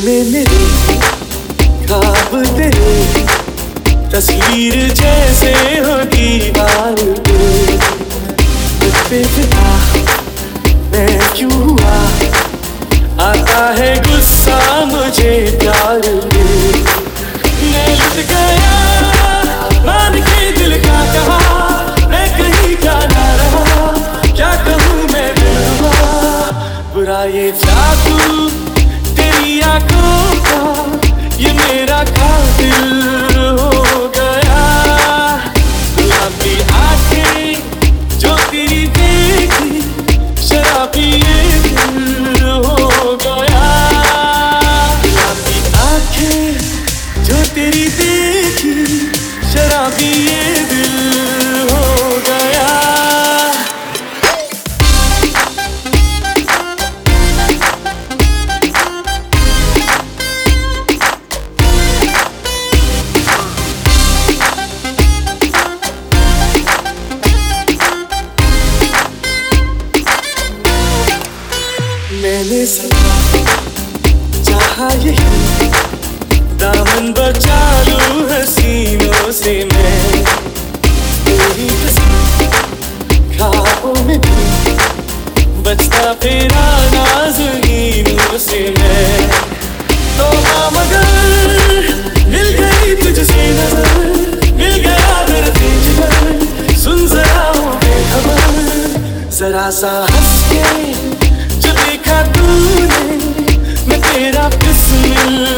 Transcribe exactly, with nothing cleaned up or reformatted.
में मेरे ख्वाब तेरे तस्वीर जैसे हो दीवार पे तुझ पे फिदा मैं क्यों हुआ आता है गुस्सा मुझे प्यार पे मैं लुट गया मान के दिल का कहा मैं कहीं का ना रहा क्या कहूँ मैं बेवफा बुरा ये जादू तेरी आंखों का ये मेरा कातिल हो गया गुलाबी आंखें जो तेरी देखी शराबी ये दिल हो गया गुलाबी आंखें जो तेरी देखी शराबी ये दिल हो गया। मैंने चाहा यही दामन बचा लूं हसीनों से मैं तेरी कसम ख्वाबों में भी बचता फिरा नाज़नीनों से मैं तो हाँ मगर मिल गई तुझसे नजर मिल गया दर्द जिगर सुन जरा हो बेखबर जरा सा हंस के जो देखा तूने मैं तेरा बिस्मिल्लाह